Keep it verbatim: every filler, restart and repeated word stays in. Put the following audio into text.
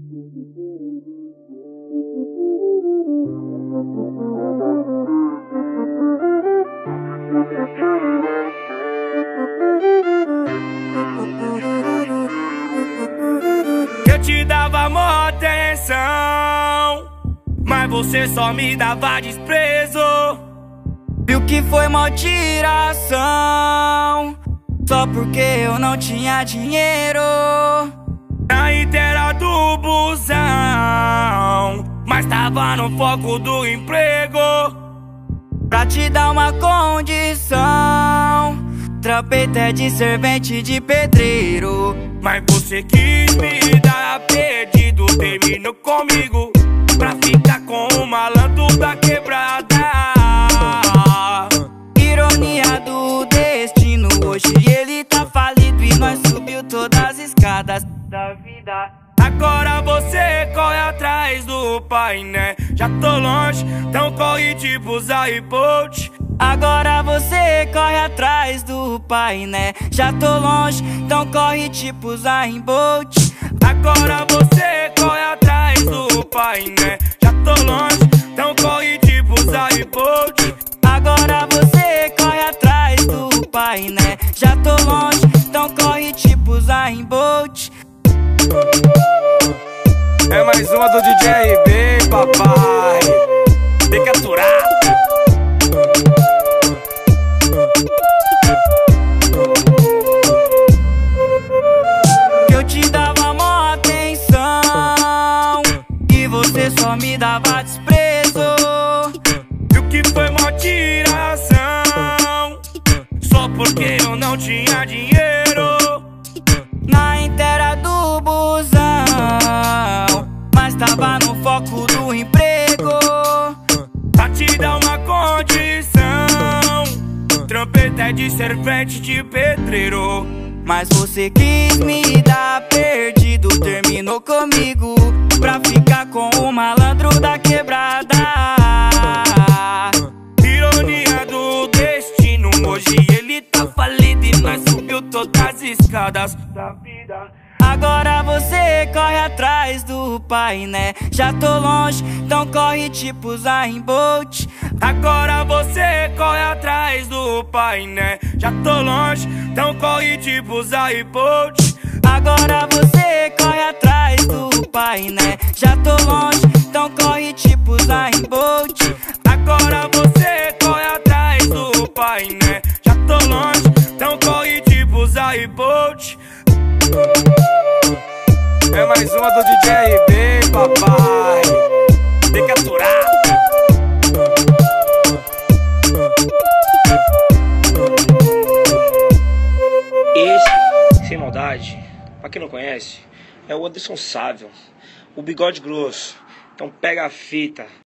Eu te dava mó atenção, mas você só me dava desprezo. Viu que foi mó tiração, só porque eu não tinha dinheiro. Na inteira do busão, mas tava no foco do emprego. Pra te dar uma condição, trampei até de servente de pedreiro. Mas você quis me dar perdido, terminou comigo pra ficar com o malandro da quebrada. Ironia do destino, hoje ele tá falido e nós subiu todas as escadas da vida. Agora você corre atrás do pai, né? Já tô longe, então corre tipo Zayn Bolt. Agora você corre atrás do pai, né? Já tô longe, então corre tipo Zayn Bolt. Agora você corre atrás do pai, né? Já tô longe, então corre tipo Zayn Bolt. Agora você corre atrás do pai, né? Já tô longe, então corre tipo Zayn Bolt. É mais uma do D J R B, papai. Tem que aturar. Eu te dava mó atenção e você só me dava desprezo. E o que foi mó tiração, só porque eu não tinha dinheiro. Na inteira do busão, mas tava no foco do emprego. Pra te dar uma condição, trampei até de servente de pedreiro. Mas você quis me dar perdido, terminou comigo pra ficar com o malandro da quebrada. Ironia do destino, hoje ele tá falido e nós subiu todas as escadas da vida. Agora você corre atrás do pai, né? Já tô longe, então corre tipo Zayn Bolt. Agora você corre atrás do pai, né? Já tô longe, então corre tipo Zayn Bolt. Agora você corre atrás do pai, né? Já tô longe, então corre tipo Zayn Bolt. Agora você corre atrás do pai, né? Já tô longe, então corre tipo Zayn Bolt. É mais uma do D J R B, papai. Tem que aturar. Esse, sem maldade, pra quem não conhece, é o Anderson Sávio, o bigode grosso. Então pega a fita.